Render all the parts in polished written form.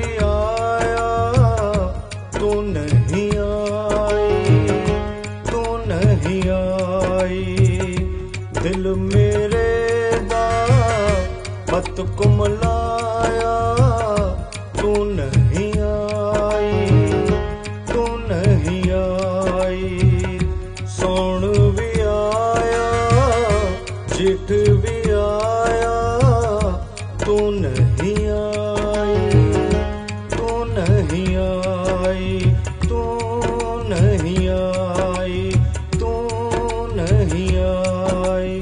भी आया तू नहीं आई, तू नहीं आई। दिल मेरे दा पत कुमलाया तू नहीं आई, तू नहीं आई। सौण भी आया जेठ भी आया तू नहीं आई, तू नहीं आई, तू नहीं आई, तू नहीं आई।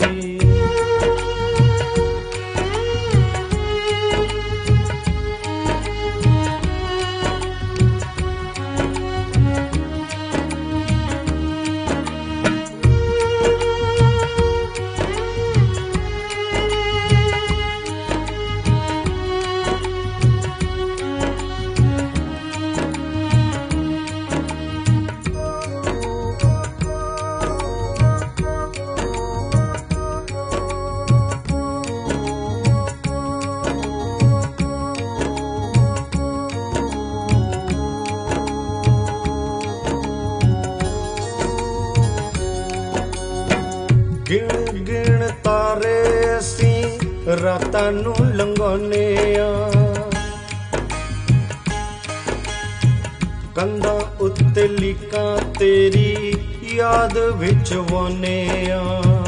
गिण गिण तारे असीं रातां नूं लंघाउने आ, कंधां उत्ते लीकां तेरी याद विच वाउने आ।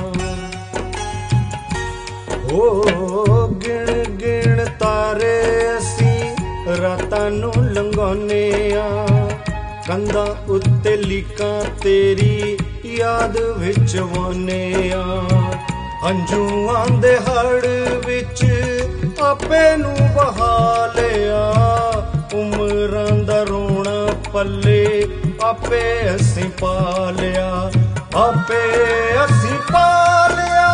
ओ गिण गिण तारे असीं रातां नूं लंघाउने आ, कंधां उत्ते लीकां तेरी याद विच वाउने आ। हंझूआं दे हड़ विच आपे नूं बहा लिया, उमरां दा रोना पल्ले आपे असीं पा लिया, आपे असीं पा लिया।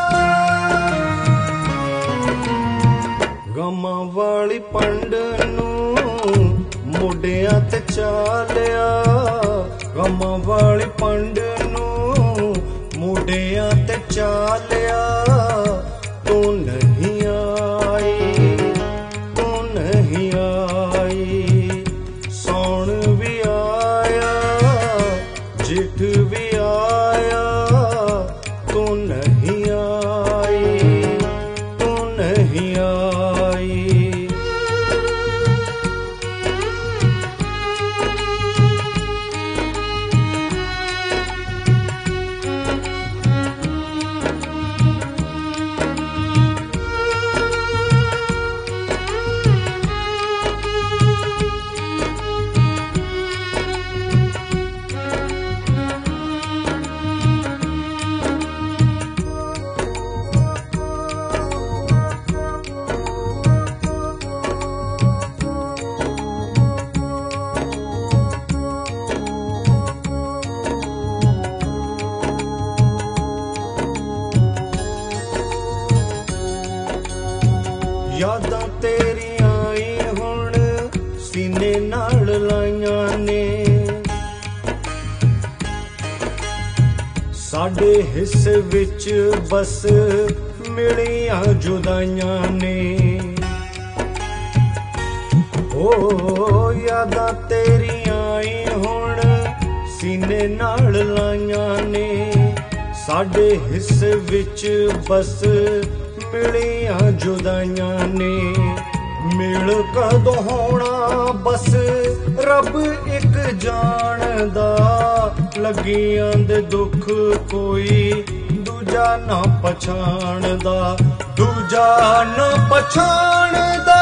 गमां वाली पंड नूं मोढियां ते चालिया, गमां वाली पंड नूं मोढियां ते चालिया तू नहीं आई, तू नहीं आई। सौण भी आया जेठ भी आया तू नहीं आई, तू नहीं आई। यादां तेरियां आई हुण सीने नाल लाइयां ने, साडे हिस्से विच बस मिलियां जुदाइयां ने। ओ यादां तेरियां आई हुण सीने नाल लाइयां ने, साडे हिस्से विच बस मिलियां जुदाइयां ने। मिल कदों होना बस रब एक जानदा, लगियां दे दुख कोई दूजा ना पछाणदा, दूजा ना पछाणदा।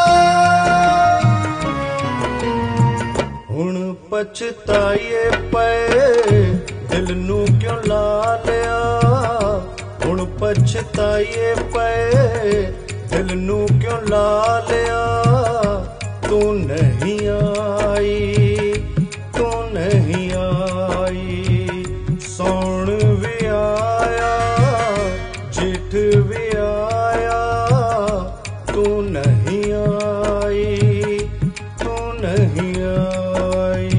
हुण पछताए पे दिल नूं क्यों ला लिया, हुण पछताए पे दिल नूं क्यों ला लिया। तू नहीं आई, तू नहीं आई। सौण भी आया जेठ भी आया तू नहीं आई, तू नहीं आई।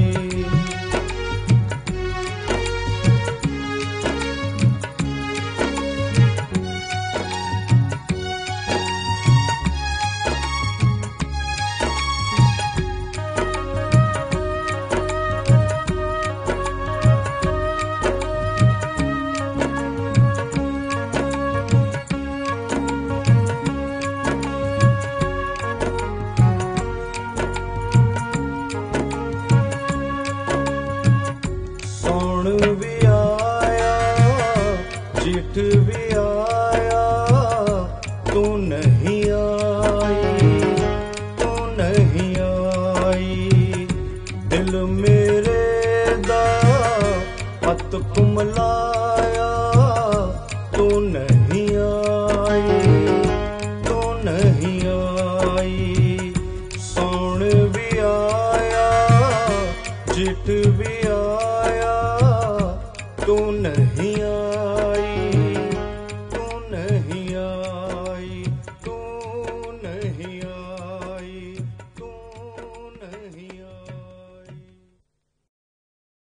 भी आया जेठ भी आया तू नहीं आई, तू नहीं आई। दिल मेरे दा पत कुमलाया तू नहीं आई, तू नहीं आई। सौण भी आया जेठ भी